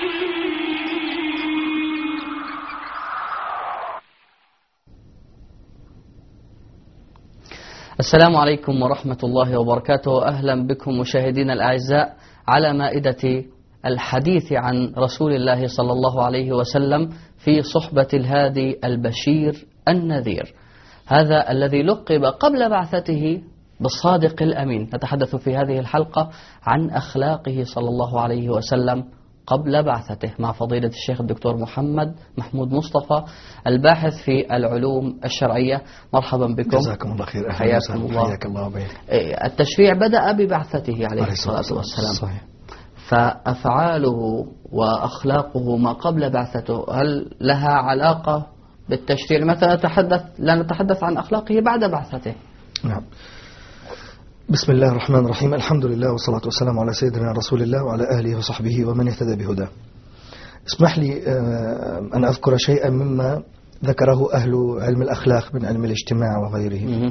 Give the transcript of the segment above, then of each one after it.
السلام عليكم ورحمة الله وبركاته. أهلا بكم مشاهدينا الأعزاء على مائدة الحديث عن رسول الله صلى الله عليه وسلم في صحبة الهادي البشير النذير، هذا الذي لقب قبل بعثته بالصادق الأمين. نتحدث في هذه الحلقة عن أخلاقه صلى الله عليه وسلم قبل بعثته مع فضيلة الشيخ الدكتور محمود مصطفى، الباحث في العلوم الشرعية. مرحبا بكم. جزاكم الله خير. حياكم الله. حياك الله وبيك. التشريع بدأ ببعثته عليه الصلاة والسلام. صحيح. فأفعاله وأخلاقه ما قبل بعثته هل لها علاقة بالتشريع؟ مثلا لا نتحدث عن أخلاقه بعد بعثته. نعم. بسم الله الرحمن الرحيم. الحمد لله والصلاة والسلام على سيدنا رسول الله وعلى آله وصحبه ومن اهتدى بهداه. اسمح لي أن أذكر شيئا مما ذكره أهل علم الأخلاق من علم الاجتماع وغيره،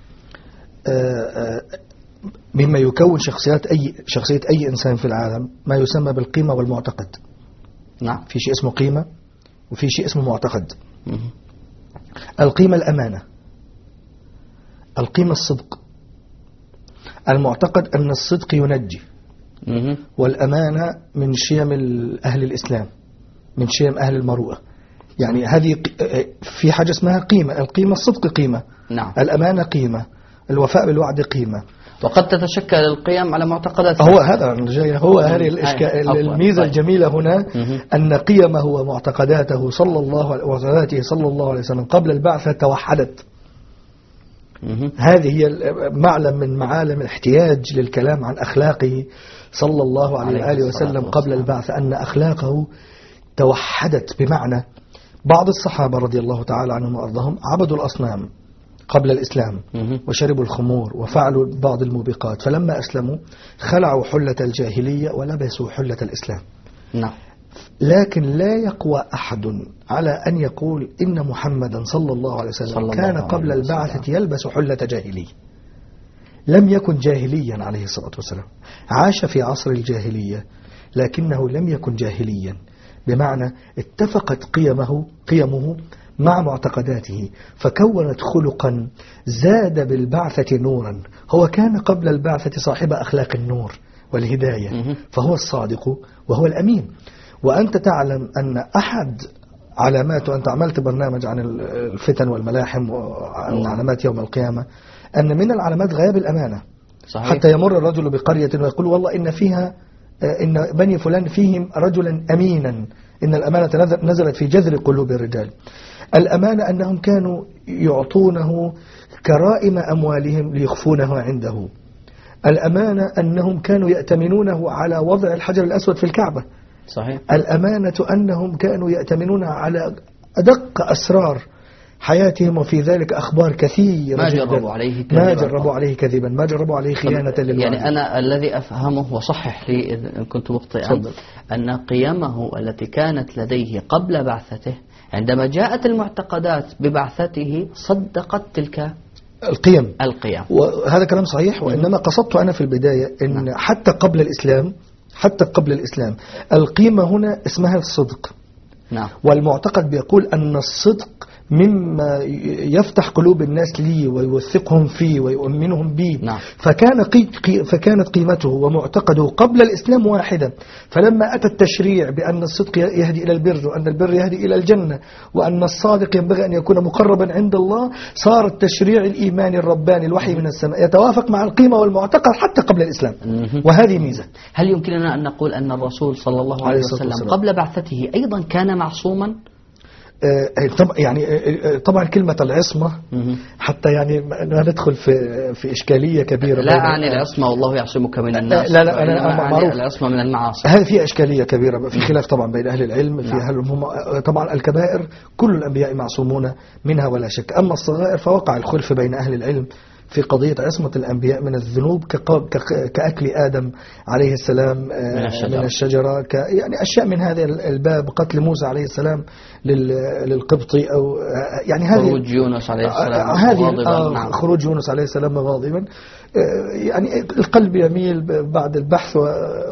مما يكون شخصية أي إنسان في العالم ما يسمى بالقيمة والمعتقد. نعم. في شيء اسمه قيمة وفي شيء اسمه معتقد. القيمة الأمانة، القيمة الصدق، المعتقد أن الصدق ينجي، والأمانة من شيم أهل الإسلام، من شيم أهل المروءة. يعني هذه في حاجة اسمها قيمة. القيمة الصدق قيمة. نعم. الأمانة قيمة، الوفاء بالوعد قيمة. وقد تتشكل القيم على معتقدات. هو هذا هو هذه الميزة الجميلة هنا، أن قيمه ومعتقداته صلى الله عليه وسلم قبل البعثة توحدت. هذه هي معلم من معالم الاحتياج للكلام عن أخلاقه صلى الله عليه وآله وسلم قبل البعث، أن أخلاقه توحدت. بمعنى بعض الصحابة رضي الله تعالى عنهم وأرضاهم عبدوا الأصنام قبل الإسلام وشربوا الخمور وفعلوا بعض الموبقات، فلما أسلموا خلعوا حلة الجاهلية ولبسوا حلة الإسلام. نعم. لكن لا يقوى أحد على أن يقول إن محمدا صلى الله عليه وسلم كان قبل البعثة يلبس حلة جاهلية. لم يكن جاهليا عليه الصلاة والسلام، عاش في عصر الجاهلية لكنه لم يكن جاهليا، بمعنى اتفقت قيمه مع معتقداته فكونت خلقا زاد بالبعثة نورا. هو كان قبل البعثة صاحب أخلاق النور والهداية، فهو الصادق وهو الأمين. وأنت تعلم أن أحد علامات، وأنت عملت برنامج عن الفتن والملاحم وعن علامات يوم القيامة، أن من العلامات غياب الأمانة. صحيح. حتى يمر الرجل بقرية ويقول والله إن فيها إن بني فلان فيهم رجلا أمينا، إن الأمانة نزلت في جذر قلوب الرجال. الأمانة أنهم كانوا يعطونه كرائم أموالهم ليخفونه عنده. الأمانة أنهم كانوا يأتمنونه على وضع الحجر الأسود في الكعبة. صحيح. الأمانة أنهم كانوا يأتمنون على أدق أسرار حياتهم، وفي ذلك أخبار كثيرة ما جربوا عليه كذبا، ما جربوا عليه خيانة للوعد. يعني أنا الذي أفهمه، وصحح لي إن كنت مخطئا، أن قيمه التي كانت لديه قبل بعثته عندما جاءت المعتقدات ببعثته صدقت تلك القيم. وهذا كلام صحيح. وإنما قصدت أنا في البداية أن حتى قبل الإسلام القيمة هنا اسمها الصدق. نعم. والمعتقد بيقول أن الصدق مما يفتح قلوب الناس لي ويوثقهم فيه ويؤمنهم به. نعم. فكانت قيمته ومعتقده قبل الإسلام واحدا. فلما أتى التشريع بأن الصدق يهدي إلى البر، وأن البر يهدي إلى الجنة، وأن الصادق ينبغي أن يكون مقربا عند الله، صار التشريع الإيماني الرباني الوحي من السماء يتوافق مع القيمة والمعتقد حتى قبل الإسلام. وهذه ميزة. هل يمكننا أن نقول أن الرسول صلى الله عليه وسلم قبل بعثته أيضا كان معصوما؟ يعني طبعا كلمة العصمة حتى يعني ندخل في إشكالية كبيرة. لا أعني العصمة والله يعصمك من الناس. لا أنا معروف العصمة من المعاصي. هذه فيها إشكالية كبيرة، في خلاف طبعا بين أهل العلم في هل هم طبعا الكبائر كل الأنبياء معصومون منها ولا شك. أما الصغائر فوقع الخلف بين أهل العلم في قضية عصمة الأنبياء من الذنوب كأكل آدم عليه السلام من الشجرة، يعني أشياء من هذا الباب، قتل موسى عليه السلام للقبطي، أو يعني هذه خروج يونس عليه السلام خروج يونس عليه السلام غاضبا. يعني القلب يميل بعد البحث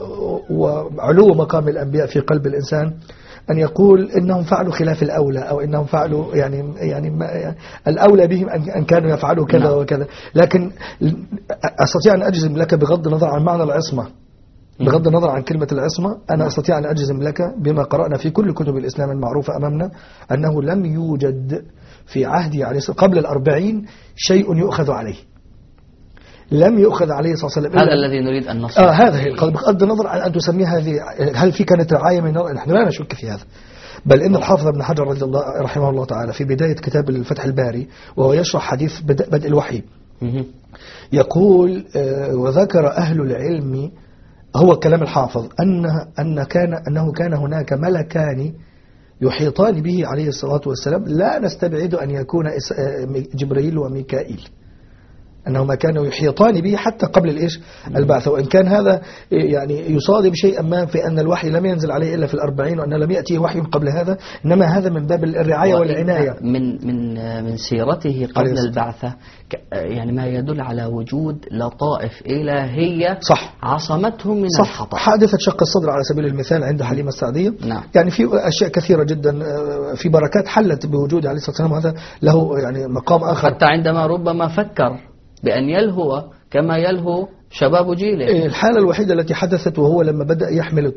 وعلو مقام الأنبياء في قلب الإنسان أن يقول إنهم فعلوا خلاف الأولى، أو إنهم فعلوا يعني الأولى بهم أن كانوا يفعلوا كذا وكذا. لكن أستطيع أن أجزم لك بغض النظر عن معنى العصمة، بغض النظر عن كلمة العصمة، أنا أستطيع أن أجزم لك بما قرأنا في كل كتب الإسلام المعروفة أمامنا أنه لم يوجد في عهده عليه قبل 40 شيء يؤخذ عليه، لم يؤخذ عليه صلى الله عليه وسلم. هذا الذي نريد أن نصل. هذا هي بغض النظر عن أن تسميها هذه، هل في كانت رعاية من نظر، نحن لا نشك في هذا، بل إن الحافظ ابن حجر رحمه الله تعالى في بداية كتاب الفتح الباري وهو يشرح حديث بدء الوحي يقول وذكر أهل العلم، هو كلام الحافظ، أنه كان هناك ملكان يحيطان به عليه الصلاة والسلام، لا نستبعد أن يكون جبريل وميكائيل، أنهما كانوا يحيطان به حتى قبل الإيش البعث. وإن كان هذا يعني يصادم شيئا ما في أن الوحي لم ينزل عليه إلا في 40 وأن لم يأتيه وحي قبل هذا، إنما هذا من باب الرعاية والعناية. من سيرته قبل البعثة يعني ما يدل على وجود لطائف إلهية صح عصمتهم من الخطأ. حادثة شق الصدر على سبيل المثال عند حليمة السعدية. نعم. يعني في أشياء كثيرة جدا، في بركات حلت بوجود عليه الصلاة والسلام، هذا له يعني مقام آخر. حتى عندما ربما فكر بأن يلهو كما يلهو شباب جيله. الحالة الوحيدة التي حدثت وهو لما بدأ يحمل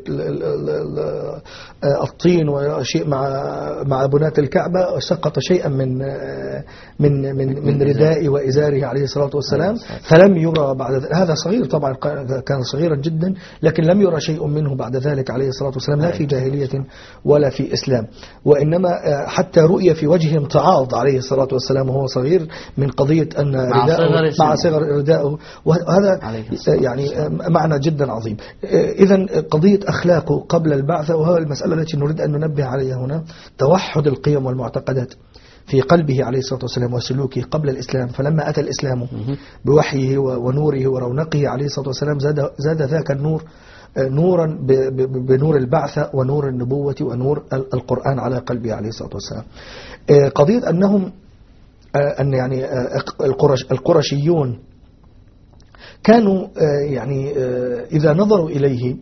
الطين وشيء مع بنات الكعبة، سقط شيئا من رداء وإزاره عليه الصلاة والسلام، فلم يرى بعد ذلك. هذا صغير طبعا، كان صغيرا جدا، لكن لم يرى شيء منه بعد ذلك عليه الصلاة والسلام، لا في جاهلية ولا في إسلام. وإنما حتى رؤية في وجهه امتعاض عليه الصلاة والسلام وهو صغير من قضية أن مع صغر رداءه، وهذا يعني معنى جدا عظيم. إذن قضية أخلاقه قبل البعثة، وهو المسألة التي نريد أن ننبه عليها هنا، توحد القيم والمعتقدات في قلبه عليه الصلاة والسلام وسلوكه قبل الإسلام. فلما أتى الإسلام بوحيه ونوره ورونقه عليه الصلاة والسلام زاد ذاك النور نورا بنور البعثة ونور النبوة ونور القرآن على قلبه عليه الصلاة والسلام. قضية أنهم أن يعني القرشيون كانوا يعني إذا نظروا إليه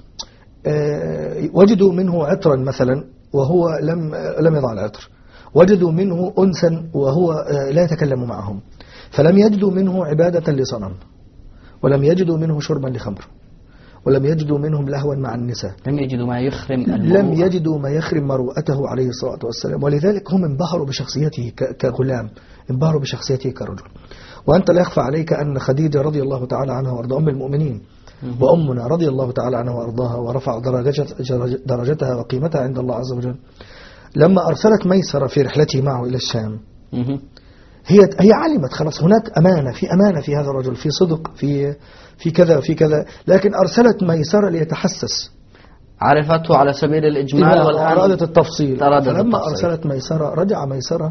وجدوا منه عطرا مثلا وهو لم يضع العطر، وجدوا منه أنسا وهو لا يتكلم معهم، فلم يجدوا منه عبادة لصنم، ولم يجدوا منه شربا لخمر، ولم يجدوا منهم لهوا مع النساء، لم يجدوا ما يخرم مروءته عليه الصلاة والسلام. ولذلك هم انبهروا بشخصيته كغلام، انبهروا بشخصيته كرجل. وأنت لا يخفى عليك أن خديجة رضي الله تعالى عنها وأرضاها أم المؤمنين وأمنا رضي الله تعالى عنها وأرضاها ورفع درجتها وقيمتها عند الله عز وجل، لما أرسلت ميسرة في رحلته معه إلى الشام، هي علمت خلاص هناك أمانة في هذا الرجل، في صدق، في كذا وفي كذا، لكن أرسلت ميسرة ليتحسس، عرفته على سبيل الإجمال والآن أرادت التفصيل. فلما أرسلت ميسرة رجع ميسرة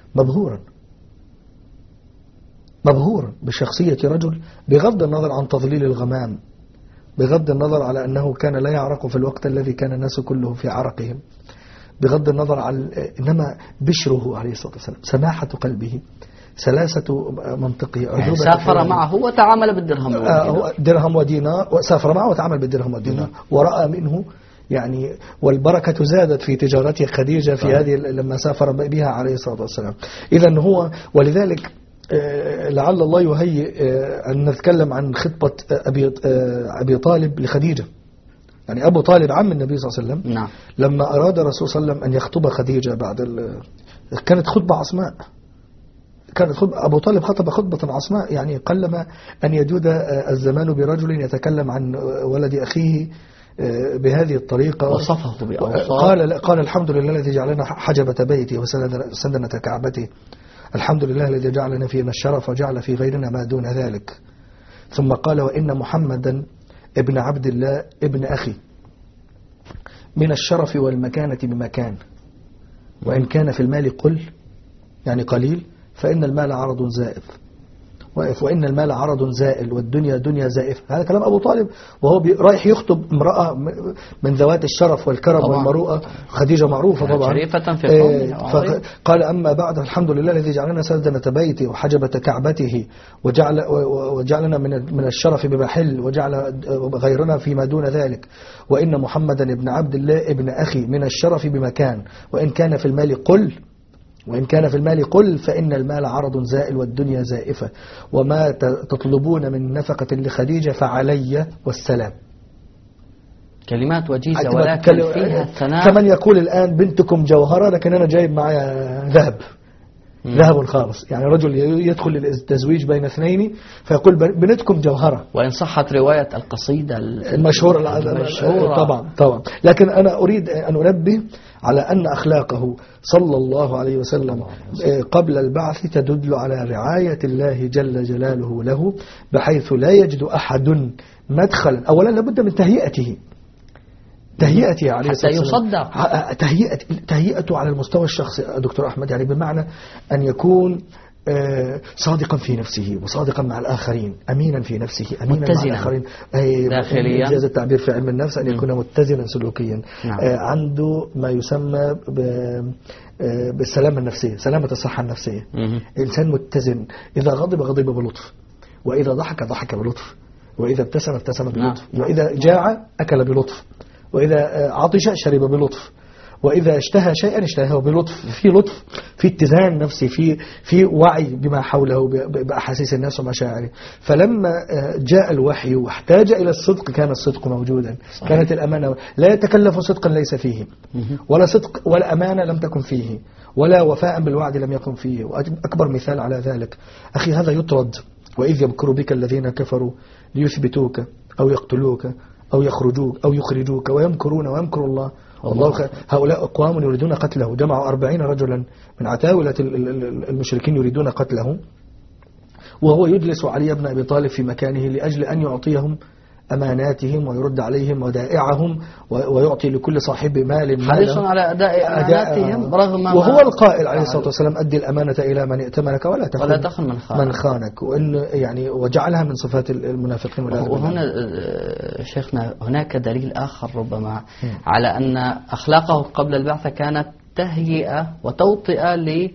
مبهورا بشخصية رجل، بغض النظر عن تضليل الغمام، بغض النظر على أنه كان لا يعرق في الوقت الذي كان الناس كله في عرقهم، بغض النظر عن، إنما بشره عليه الصلاة والسلام، سماحة قلبه، سلاسة منطقه، سافر معه وتعامل بالدرهم درهم ودينار، وسافر معه وتعامل بالدرهم والدينار، ورأى منه يعني، والبركة زادت في تجارته خديجة في هذه لما سافر بها عليه الصلاة والسلام. إذن هو، ولذلك لعل الله يهيئ أن نتكلم عن خطبة أبي طالب لخديجة. يعني أبو طالب عم النبي صلى الله عليه وسلم، نعم. لما أراد الرسول صلى الله عليه وسلم أن يخطب خديجة كانت خطبة عصماء، أبو طالب خطب خطبة عصماء، يعني قلما أن يجود الزمان برجل يتكلم عن ولد أخيه بهذه الطريقة، وصفه بأوصاف. قال الحمد لله الذي جعلنا حجبة بيتي وسندنة كعبته، الحمد لله الذي جعلنا فينا الشرف وجعل في غيرنا ما دون ذلك. ثم قال وإن محمدا ابن عبد الله ابن أخي من الشرف والمكانة بمكان، وإن كان في المال قل، يعني قليل، فإن المال عرض زائف، واقف وإن المال عرض زائل والدنيا دنيا زائفة. هذا كلام أبو طالب وهو رايح يخطب امرأة من ذوات الشرف والكرم والمروءة، خديجة معروفة طبعا شريفة في قومه. قال أما بعد الحمد لله الذي جعلنا سدنة بيته وحجبة كعبته وجعلنا من الشرف بمحل وجعل غيرنا فيما دون ذلك، وإن محمدا ابن عبد الله ابن أخي من الشرف بمكان، وإن كان في المال قل فإن المال عرض زائل والدنيا زائفة، وما تطلبون من نفقة لخديجة فعلي والسلام. كلمات وجيزة ولكن فيها الثناء. كمن يقول الآن بنتكم جوهرة لكن أنا جايب معايا ذهب خالص. يعني رجل يدخل للتزويج بين اثنين فيقول بنتكم جوهرة، وإن صحت رواية القصيدة المشهورة طبعا. لكن أنا أريد أن أنبه على أن أخلاقه صلى الله عليه وسلم قبل البعث تدل على رعاية الله جل جلاله له، بحيث لا يجد أحد مدخلا. أولا لابد من تهيئته عليه حتى يصدق، تهيئته على المستوى الشخصي دكتور أحمد، يعني بمعنى أن يكون صادقا في نفسه وصادقا مع الآخرين، أمينا في نفسه أمينا مع الآخرين داخليا، إنجاز التعبير في علم النفس أن يكون متزنا سلوكيا. عنده ما يسمى بالسلامة النفسية، سلامة الصحة النفسية. إنسان متزن، إذا غضب بلطف، وإذا ضحك بلطف، وإذا ابتسم بلطف، وإذا جاع أكل بلطف، وإذا عطش شرب بلطف، وإذا اشتهى شيئا اشتهاه بلطف. في لطف، في اتزان نفسي، في وعي بما حوله، بأحاسيس الناس ومشاعره. فلما جاء الوحي واحتاج إلى الصدق كان الصدق موجودا. صحيح. كانت الأمانة لا يتكلف صدقا ليس فيه، ولا صدق ولا أمانة لم تكن فيه، ولا وفاء بالوعد لم يكن فيه. وأكبر مثال على ذلك أخي هذا يطرد: وإذ يمكر بك الذين كفروا ليثبتوك أو يقتلوك أو يخرجوك ويمكرون ويمكر الله والله هؤلاء أقوام يريدون قتله. جمعوا 40 رجلا من عتاولة المشركين يريدون قتله، وهو يجلس علي بن أبي طالب في مكانه لأجل أن يعطيهم أماناتهم ويرد عليهم ودائعهم ويعطي لكل صاحب مال حريص على أداء أماناتهم رغم ما وهو القائل عليه الصلاة والسلام: أدي الأمانة إلى من ائتمنك ولا تخن من خانك. وإن يعني وجعلها من صفات المنافقين. وهنا شيخنا هناك دليل آخر ربما على أن أخلاقه قبل البعثة كانت تهيئة وتوطئة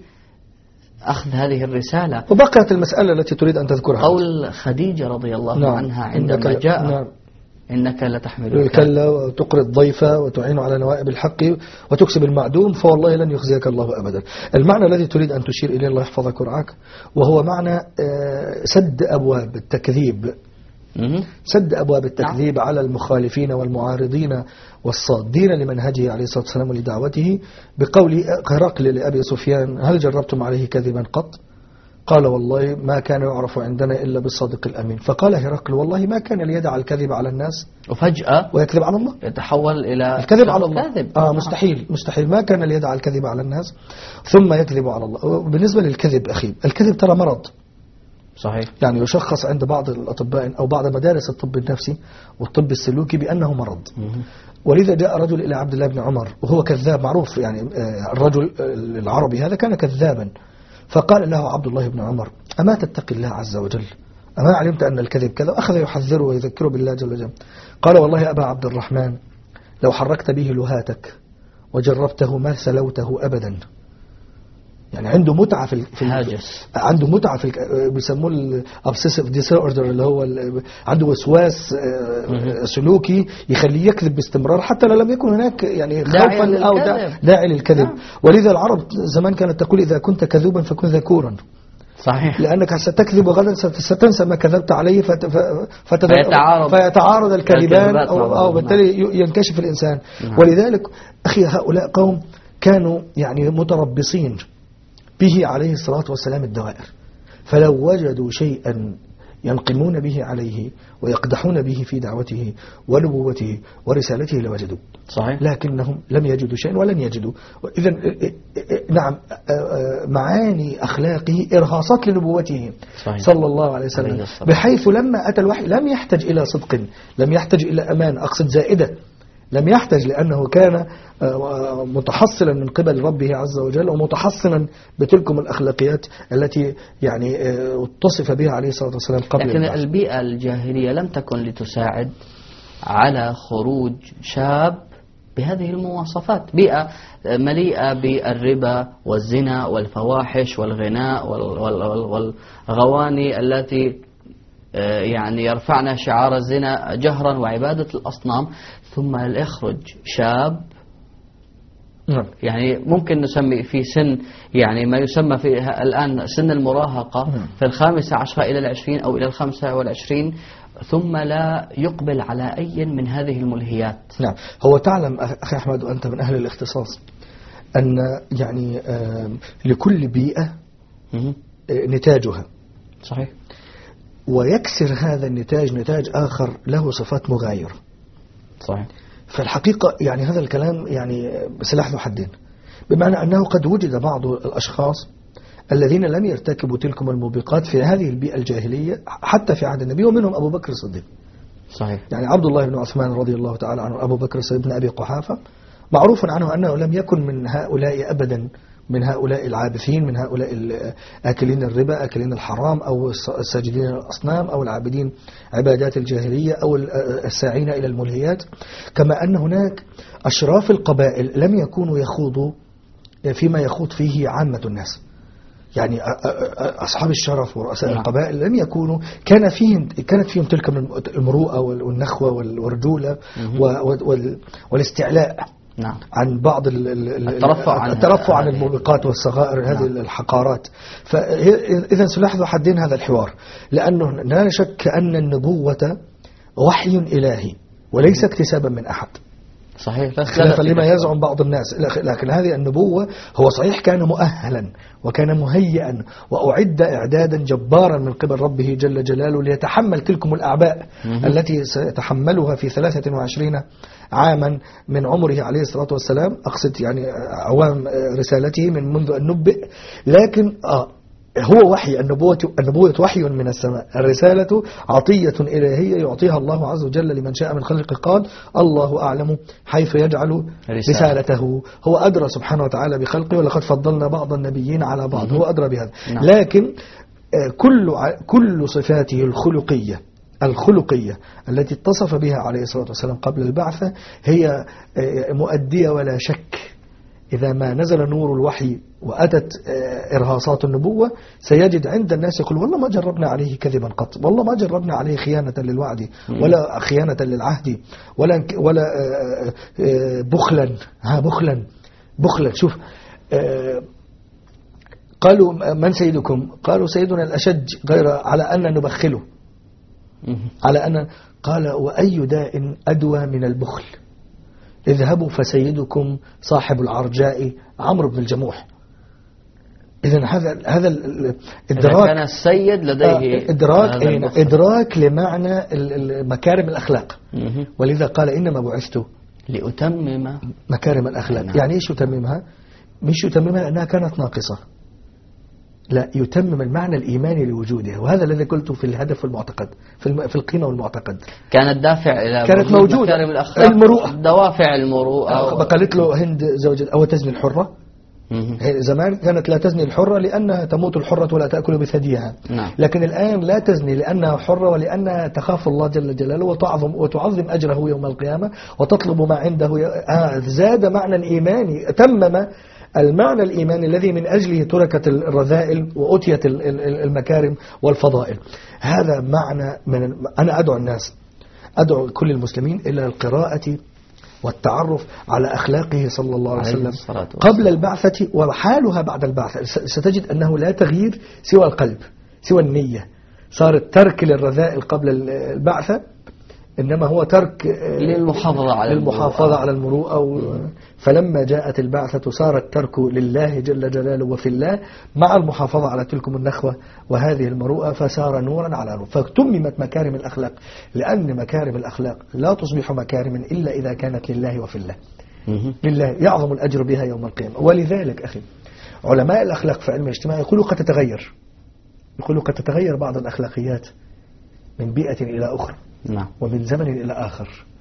أخذ هذه الرسالة. وبقيت المسألة التي تريد أن تذكرها، قول خديجة رضي الله عنها عندما جاء: إنك لتحمل الكلا وتقري الضيف وتعين على نوائب الحق وتكسب المعدوم فوالله لن يخزيك الله أبدا. المعنى الذي تريد أن تشير إليه الله يحفظك ورعاك وهو معنى سد أبواب التكذيب، سد أبواب التكذيب على المخالفين والمعارضين والصادين لمنهجه عليه الصلاة والسلام ولدعوته، بقول هرقل لأبي سفيان: هل جربتم عليه كذبا قط؟ قال: والله ما كان يعرف عندنا إلا بالصادق الأمين. فقال هرقل: والله ما كان ليدع الكذب على الناس وفجأة ويكذب على الله، يتحول إلى الكذب على الله. مستحيل ما كان ليدع الكذب على الناس ثم يكذب على الله. بالنسبة للكذب أخي، الكذب ترى مرض، صحيح، يعني يشخص عند بعض الأطباء أو بعض مدارس الطب النفسي والطب السلوكي بأنه مرض. ولذا جاء رجل إلى عبد الله بن عمر وهو كذاب معروف، يعني الرجل العربي هذا كان كذابا، فقال له عبد الله بن عمر: أما تتقي الله عز وجل؟ أما علمت أن الكذب كذا؟ أخذ يحذره ويذكره بالله جل جلاله. قال: والله أبا عبد الرحمن لو حركت به لهاتك وجربته ما سلوته أبدا. يعني عنده متعة في الهاجس، عنده متعة في بيسموه الابسيسيف ديسوردر، اللي هو عنده وسواس سلوكي يخليه يكذب باستمرار حتى لو لم يكن هناك يعني خوفا أو داعي للكذب. ولذا العرب زمان كانت تقول: إذا كنت كذوبا فكن ذكورا. صحيح، لأنك ستكذب وغدا ستنسى ما كذبت عليه فيتعارض الكذبان أو بالتالي ينكشف الإنسان. ولذلك أخي هؤلاء قوم كانوا يعني متربصين به عليه الصلاة والسلام الدوائر، فلو وجدوا شيئا ينقمون به عليه ويقدحون به في دعوته ونبوته ورسالته لوجدوا. صحيح، لكنهم لم يجدوا شيئا ولن يجدوا. إذن نعم، معاني أخلاقه إرهاصات لنبوته. صحيح. صلى الله عليه وسلم، بحيث لما أتى الوحي لم يحتج إلى صدق، لم يحتج إلى أمان، أقصد زائدة، لم يحتج لأنه كان متحصلا من قبل ربه عز وجل ومتحصنا بتلكم الأخلاقيات التي يعني اتصف بها عليه الصلاة والسلام قبل لكن البعث. البيئة الجاهلية لم تكن لتساعد على خروج شاب بهذه المواصفات. بيئة مليئة بالربا والزنا والفواحش والغناء والغواني التي يعني يرفعنا شعار الزنا جهرا وعبادة الأصنام، ثم يخرج شاب يعني ممكن نسمي في سن يعني ما يسمى في الآن سن المراهقة في 15 إلى 20 أو إلى 25، ثم لا يقبل على أي من هذه الملهيات. نعم. هو تعلم أخي أحمد وأنت من أهل الاختصاص أن يعني لكل بيئة نتاجها. صحيح. ويكسر هذا النتاج نتاج آخر له صفات مغايرة. صحيح. فالحقيقة يعني هذا الكلام يعني سلاح ذو حدين، بمعنى أنه قد وجد بعض الأشخاص الذين لم يرتكبوا تلكم الموبقات في هذه البيئة الجاهلية حتى في عهد النبي، ومنهم أبو بكر الصديق. صحيح. يعني عبد الله بن عثمان رضي الله تعالى عنه، أبو بكر الصديق بن أبي قحافة، معروف عنه أنه لم يكن من هؤلاء أبدا، من هؤلاء العابثين، من هؤلاء آكلين الربا، آكلين الحرام، أو الساجدين الأصنام، أو العابدين عبادات الجاهلية، أو الساعين إلى الملهيات. كما أن هناك أشراف القبائل لم يكونوا يخوضوا فيما يخوض فيه عامة الناس. يعني أصحاب الشرف ورؤساء القبائل لم يكونوا، كانت فيهم تلك المروءة والنخوة والرجولة والاستعلاء نعم. عن بعض الترفع عن الموبقات والصغائر، هذه الحقارات. فإذا سلاح ذو حدين هذا الحوار، لأنه لا شك أن النبوة وحي إلهي وليس اكتسابا من أحد. صحيح. خلافا لما يزعم بعض الناس، لكن هذه النبوة هو صحيح كان مؤهلا وكان مهيئا وأعد إعدادا جبارا من قبل ربه جل جلاله ليتحمل تلكم الأعباء التي سيتحملها في 23 عاما من عمره عليه الصلاة والسلام، أقصد يعني عوام رسالته من منذ أن نبئ. لكن هو وحي، النبوة وحي من السماء، الرسالة عطية إلهية يعطيها الله عز وجل لمن شاء من خلقه. قال الله أعلم حيث يجعل رسالته، هو أدرى سبحانه وتعالى بخلقه، ولقد فضلنا بعض النبيين على بعض، هو أدرى بهذا. لكن كل صفاته الخلقية التي اتصف بها عليه الصلاة والسلام قبل البعثة هي مؤدية ولا شك. إذا ما نزل نور الوحي وأتت إرهاصات النبوة سيجد عند الناس يقول والله ما جربنا عليه كذبا قط، والله ما جربنا عليه خيانة للوعد ولا خيانة للعهد ولا بخلا. شوف، قالوا من سيدكم؟ قالوا سيدنا الأشج، غير على أن نبخله، على أن قال وأي داء أدوى من البخل، اذهبوا فسيدكم صاحب العرجاء عمرو بن الجموح. إذن هذا الإدراك، كان السيد لديه إدراك لمعنى مكارم الأخلاق. ولذا قال إنما بعثت لأتمم مكارم الأخلاق. يعني إيش يتممها؟ مش يتممها لأنها كانت ناقصة، لا، يتمم المعنى الإيماني لوجودها. وهذا الذي قلته في الهدف والمعتقد، في القيمة والمعتقد. كانت دافع إلى كانت موجودة المروءة، دوافع المروءة. قالت له هند زوجة أو تزني الحرة. زمان كانت لا تزني الحرة لأنها تموت الحرة ولا تأكل بثديها. لكن الآن لا تزني لأنها حرة ولأنها تخاف الله جل جلاله وتعظم أجره يوم القيامة وتطلب ما عنده. زاد معنى إيماني، تمم المعنى الإيماني الذي من أجله تركت الرذائل وأتيت المكارم والفضائل. هذا معنى أنا أدعو كل المسلمين إلى القراءة والتعرف على أخلاقه صلى الله عليه وسلم قبل البعثة وحالها بعد البعثة. ستجد أنه لا تغيير سوى القلب، سوى النية. صار الترك للرذائل قبل البعثة، إنما هو ترك للمحافظة على المروءة. فلما جاءت البعثة صار الترك لله جل جلاله وفي الله مع المحافظة على تلكم النخوة وهذه المروءة، فصار نورا على نور. فتممت مكارم الأخلاق، لأن مكارم الأخلاق لا تصبح مكارم إلا إذا كانت لله وفي الله. لله يعظم الأجر بها يوم القيامة. ولذلك أخي علماء الأخلاق في علم الاجتماع يقولوا قد تتغير بعض الأخلاقيات من بيئة إلى أخرى ومن زمن إلى آخر.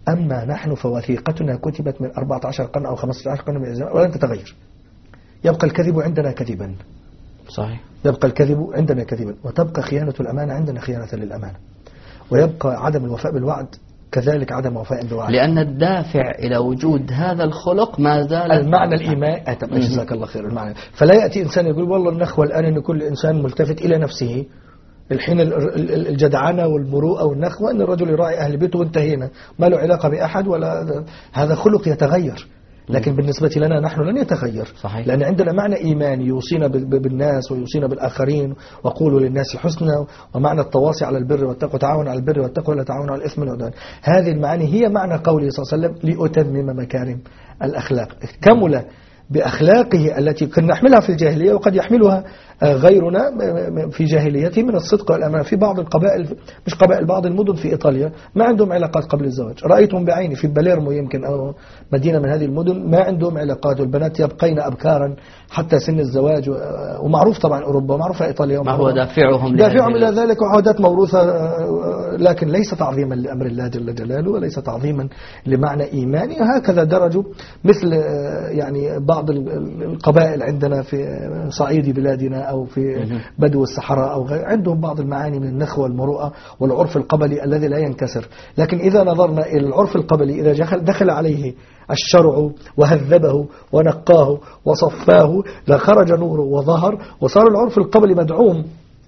أما نحن فوثيقتنا كتبت من 14 قرن أو 15 قرن من الزمان ولن تتغير. يبقى الكذب عندنا كذبا، صحيح، يبقى الكذب عندنا كذبا، وتبقى خيانة الأمانة عندنا خيانة للأمانة، ويبقى عدم الوفاء بالوعد كذلك عدم وفاء بالوعد، لأن الدافع إلى وجود هذا الخلق ما زال المعنى الإيمان. جزاك الله خير. المعنى فلا يأتي إنسان يقول والله النخوة الآن أن كل إنسان ملتفت إلى نفسه، الحين الجدعنة والمروءة والنخوة أن الرجل يراعي أهل بيته وانتهينا، ما له علاقة بأحد، ولا هذا خلق يتغير. لكن بالنسبة لنا نحن لن يتغير، صحيح. لأن عندنا معنى إيماني يوصينا بالناس ويوصينا بالآخرين، وقولوا للناس الحسنى، ومعنى التواصي على البر والتقوى، تعاون على البر والتقوى ولا تعاون على الإثم والعدوان. هذه المعاني هي معنى قوله صلى الله عليه وسلم لأتمم مكارم الأخلاق. كمل بأخلاقه التي كنا نحملها في الجاهلية وقد يحملها غيرنا في جاهليته من الصدق والأمانة. في بعض القبائل، مش قبائل، بعض المدن في إيطاليا ما عندهم علاقات قبل الزواج، رأيتهم بعيني في باليرمو يمكن أو مدينة من هذه المدن ما عندهم علاقات، والبنات يبقين أبكارا حتى سن الزواج. ومعروف طبعا أوروبا ومعروف إيطاليا، ما هو دافعهم إلى ذلك، وعادات موروثة، لكن ليس تعظيما لأمر الله جل جلاله، وليس تعظيما لمعنى إيماني. هكذا درجوا مثل يعني بعض القبائل عندنا في صعيد بلادنا أو في بدو الصحراء أو غير، عندهم بعض المعاني من النخوة والمروءة والعرف القبلي الذي لا ينكسر. لكن إذا نظرنا إلى العرف القبلي، إذا دخل عليه الشرع وهذبه ونقاه وصفاه لخرج نوره وظهر، وصار العرف القبلي مدعوم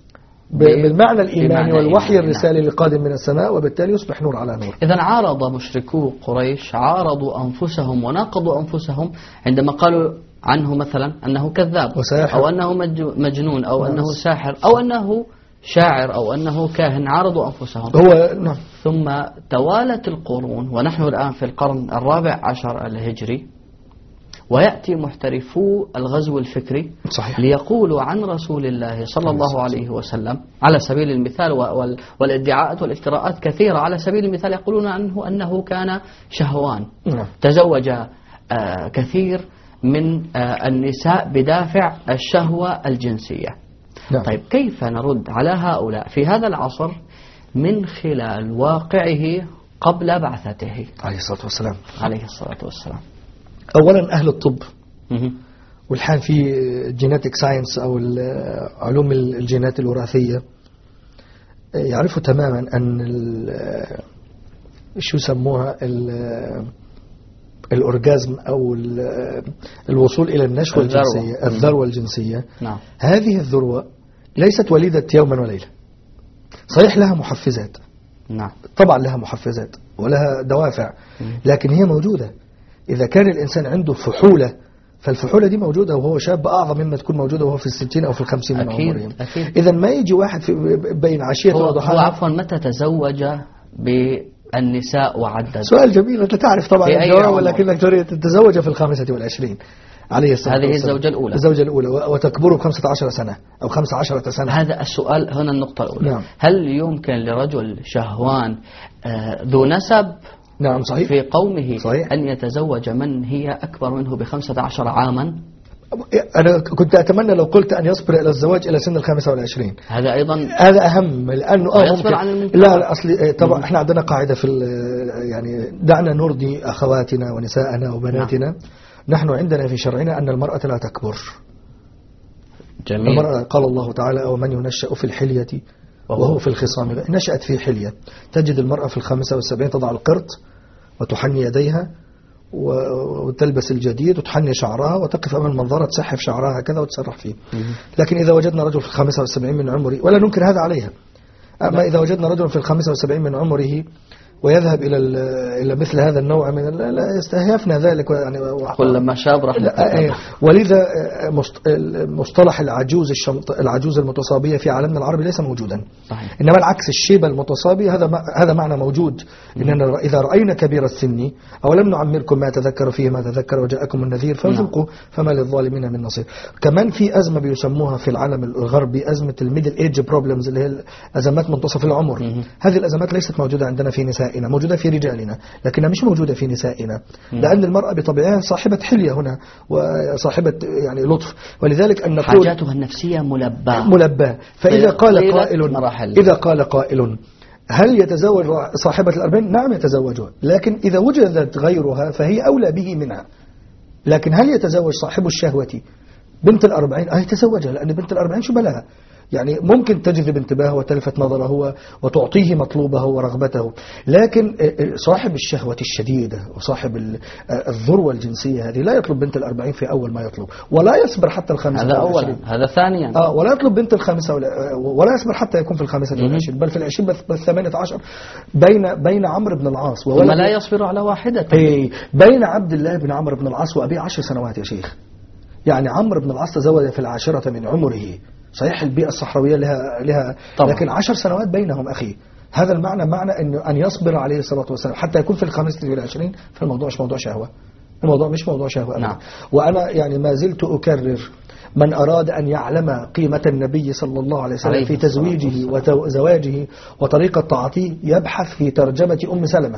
بالمعنى الإيماني والوحي الرسالي القادم من السماء، وبالتالي يصبح نور على نور. إذن عارض مشركو قريش، عارضوا أنفسهم وناقضوا أنفسهم عندما قالوا عنه مثلا أنه كذاب وساحر، أو أنه مجنون أو أنه ساحر أو أنه شاعر أو أنه كاهن، عارضوا أنفسهم. نعم. ثم توالت القرون ونحن الآن في القرن 14 الهجري، ويأتي محترفو الغزو الفكري، صحيح، ليقولوا عن رسول الله صلى الله عليه وسلم على سبيل المثال، والادعاءات والافتراءات كثيرة. على سبيل المثال يقولون عنه أنه كان شهوان، تزوج كثير من النساء بدافع الشهوة الجنسية. طيب كيف نرد على هؤلاء في هذا العصر من خلال واقعه قبل بعثته عليه الصلاة والسلام؟ عليه الصلاة والسلام. أولا أهل الطب والحين في جيناتيك ساينس أو علوم الجينات الوراثية يعرفوا تماما أن شو يسموها الأورجازم أو الوصول إلى النشوة الجنسية، الذروة الجنسية. نعم. هذه الذروة ليست وليدة يوما وليلة، صحيح لها محفزات، نعم طبعا لها محفزات ولها دوافع، لكن هي موجودة. إذا كان الإنسان عنده فحولة، فالفحولة دي موجودة وهو شاب أعظم مما تكون موجودة وهو في 60 أو في 50 من عمره. إذا ما يجي واحد بين عشية وضحاها. هو عفوا متى تزوج بالنساء وعدد؟ سؤال جميل، أنت تعرف طبعا الجواب، ولكنك تريد تتزوج في 25 عليه الصلاة والسلام. هذه الزوجة الأولى. الزوجة الأولى، وتكبر ب15 سنة أو 15 سنة. هذا السؤال هنا النقطة الأولى. نعم. هل يمكن لرجل شهوان ذو نسب، نعم صحيح، في قومه صحيح، أن يتزوج من هي أكبر منه ب15 عاما؟ أنا كنت أتمنى لو قلت أن يصبر إلى الزواج إلى سن 25. هذا أيضا هذا أهم، لأنه يصبر عن المنكر. لا أصلي طبعا إحنا عندنا قاعدة في يعني دعنا نرضي أخواتنا ونساءنا وبناتنا. نعم. نحن عندنا في شرعنا أن المرأة لا تكبر. جميل. المرأة قال الله تعالى: ومن ينشأ في الحلية وهو في الخصام نشأت في حلية. تجد المرأة في 75 تضع القرط وتحني يديها وتلبس الجديد وتحني شعرها وتقف أمام المنظرة تسحف شعرها كذا وتسرح فيه. لكن إذا وجدنا رجل في 75 من عمره، ولا ننكر هذا عليها، أما إذا وجدنا رجل في 75 من عمره ويذهب إلى مثل هذا النوع من لا يستهيفنا ذلك يعني. كلما شاب راح. ولذا مصطلح العجوز المتصابية في عالمنا العربي ليس موجودا. صحيح. إنما العكس، الشيبة المتصابية هذا معنى موجود. إننا إذا رأينا كبير السن أو لم نعمركم ما تذكر فيه ما تذكر وجاءكم النذير فانفقوا فما للظالمين من نصير. كمان في أزمة بيسموها في العالم الغربي أزمة الميدل ايج بروبلمز، اللي هي أزمات منتصف العمر. هذه الأزمات ليست موجودة عندنا في نسائنا، موجودة في رجالنا لكنها مش موجودة في نسائنا، لأن المرأة بطبيعها صاحبة حلية هنا وصاحبة يعني لطف، ولذلك أن نقول حاجاتها النفسية ملباة. فإذا قال قائل هل يتزوج صاحبة الأربعين؟ نعم يتزوجها، لكن إذا وجدت غيرها فهي أولى به منها. لكن هل يتزوج صاحب الشهوة بنت الأربعين؟ يتزوجها، لأن بنت الأربعين شو بلها؟ يعني ممكن تجذب انتباهه وتلفت نظره وتعطيه مطلوبه ورغبته، لكن صاحب الشهوة الشديدة وصاحب الذروة الجنسية هذه لا يطلب بنت الأربعين في أول ما يطلب، ولا يصبر حتى الخامسة. هذا أولا. هذا ثانيا. ولا يطلب بنت الخامسة ولا يصبر حتى يكون في الخامسة والعشرين، بل في العشرين بال18 بين عمرو بن العاص ثم لا يصبر على واحدة. بين عبد الله بن عمرو بن العاص وأبيه 10 سنوات يا شيخ. يعني عمرو بن العاص تزوج في 10 من عمره، صحيح البيئة الصحراوية لها لكن 10 سنوات بينهم أخي. هذا المعنى معنى أن يصبر عليه الصلاة والسلام حتى يكون في الخامسة والعشرين. فالموضوع مش موضوع شهوة، الموضوع مش موضوع شهوة. نعم. وأنا يعني ما زلت أكرر، من أراد أن يعلم قيمة النبي صلى الله عليه وسلم في تزويجه وزواجه وطريقة طاعته يبحث في ترجمة أم سلمة.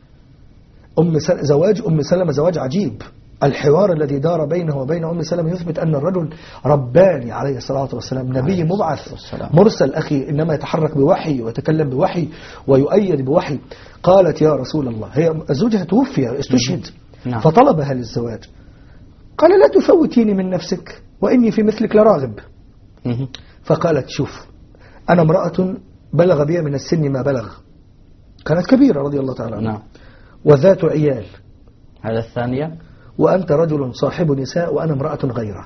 زواج أم سلمة زواج عجيب. الحوار الذي دار بينه وبين أم سلمة يثبت أن الرجل رباني عليه الصلاة والسلام، نبي مبعث مرسل أخي، إنما يتحرك بوحي ويتكلم بوحي ويؤيد بوحي. قالت يا رسول الله، هي زوجها توفي استشهد، فطلبها للزواج. قال لا تفوتيني من نفسك وإني في مثلك لراغب. فقالت شوف، أنا امرأة بلغ بي من السن ما بلغ، كانت كبيرة رضي الله تعالى عنها، وذات عيال. هذا الثانية. وأنت رجل صاحب نساء وأنا امرأة غيره.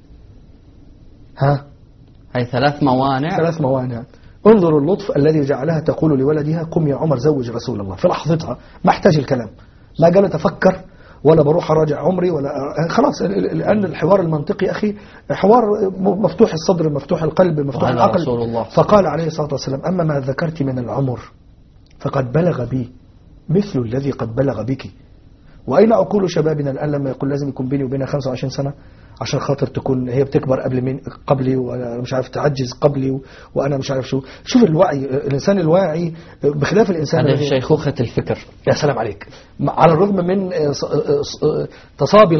هي 3 موانع. 3 موانع. انظروا اللطف الذي جعلها تقول لولدها قم يا عمر زوج رسول الله في لحظتها، ما احتاج الكلام، ما قال تفكر ولا بروح أراجع عمري ولا خلاص. لأن الحوار المنطقي أخي حوار مفتوح الصدر مفتوح القلب مفتوح العقل. فقال عليه الصلاة والسلام أما ما ذكرت من العمر فقد بلغ بي مثل الذي قد بلغ بك. وأين عقول شبابنا الآن لما يقول لازم يكون بيني وبينها 25 سنة عشان خاطر تكون هي بتكبر قبلي وأنا مش عارف تعجز قبلي وأنا مش عارف شو. شوف الوعي، الإنسان الواعي بخلاف الإنسان هذا شيخوخة الفكر. يا سلام عليك. على الرغم من تصابي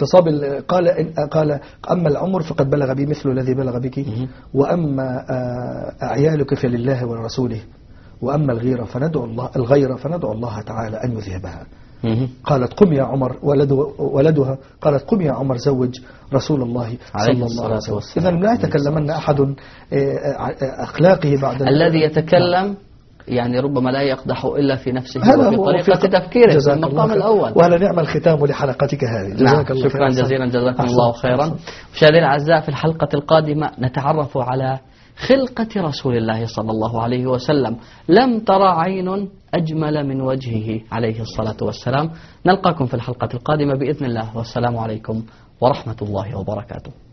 قال أما العمر فقد بلغ بي مثل الذي بلغ بك، وأما أعيالك فلله ولرسوله، وأما الغيرة فندعو الله تعالى أن يذهبها. قالت قم يا عمر، ولدها قالت قم يا عمر زوج رسول الله صلى الله عليه وسلم. إذا لا يتكلمن أحد أخلاقه بعد الذي يتكلم يعني ربما لا يقدح إلا في نفسه وفي طريقة تفكيره في المقام الأول. وهذا نعم الختام لحلقتك هذه. نعم. شكرا جزيلا، جزاكم الله خيرا. مشاهدينا الأعزاء، في الحلقة القادمة نتعرف على خلقة رسول الله صلى الله عليه وسلم. لم ترى عين أجمل من وجهه عليه الصلاة والسلام. نلقاكم في الحلقة القادمة بإذن الله، والسلام عليكم ورحمة الله وبركاته.